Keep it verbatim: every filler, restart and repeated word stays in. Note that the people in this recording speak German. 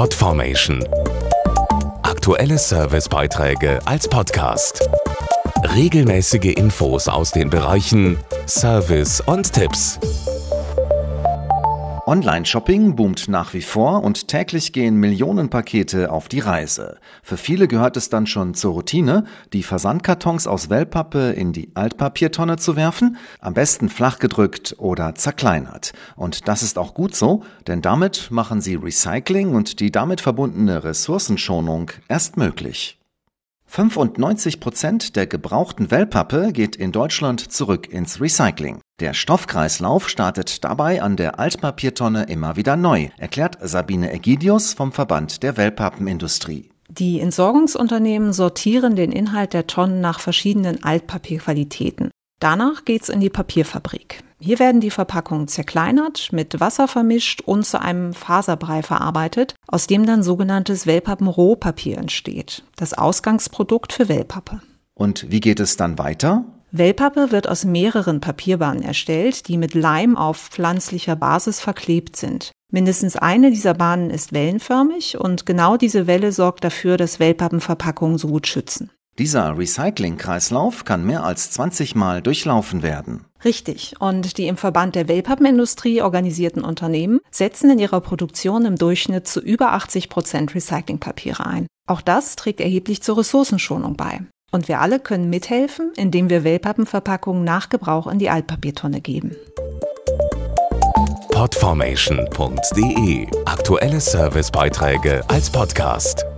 Podformation. Aktuelle Servicebeiträge als Podcast. Regelmäßige Infos aus den Bereichen Service und Tipps. Online-Shopping boomt nach wie vor und täglich gehen Millionen Pakete auf die Reise. Für viele gehört es dann schon zur Routine, die Versandkartons aus Wellpappe in die Altpapiertonne zu werfen, am besten flach gedrückt oder zerkleinert. Und das ist auch gut so, denn damit machen sie Recycling und die damit verbundene Ressourcenschonung erst möglich. fünfundneunzig Prozent der gebrauchten Wellpappe geht in Deutschland zurück ins Recycling. Der Stoffkreislauf startet dabei an der Altpapiertonne immer wieder neu, erklärt Sabine Egidius vom Verband der Wellpappenindustrie. Die Entsorgungsunternehmen sortieren den Inhalt der Tonnen nach verschiedenen Altpapierqualitäten. Danach geht's in die Papierfabrik. Hier werden die Verpackungen zerkleinert, mit Wasser vermischt und zu einem Faserbrei verarbeitet, aus dem dann sogenanntes Wellpappen-Rohpapier entsteht, das Ausgangsprodukt für Wellpappe. Und wie geht es dann weiter? Wellpappe wird aus mehreren Papierbahnen erstellt, die mit Leim auf pflanzlicher Basis verklebt sind. Mindestens eine dieser Bahnen ist wellenförmig und genau diese Welle sorgt dafür, dass Wellpappenverpackungen so gut schützen. Dieser Recycling-Kreislauf kann mehr als zwanzig Mal durchlaufen werden. Richtig. Und die im Verband der Wellpappenindustrie organisierten Unternehmen setzen in ihrer Produktion im Durchschnitt zu über achtzig Prozent Recyclingpapiere ein. Auch das trägt erheblich zur Ressourcenschonung bei. Und wir alle können mithelfen, indem wir Wellpappenverpackungen nach Gebrauch in die Altpapiertonne geben. Podformation punkt de. Aktuelle Servicebeiträge als Podcast.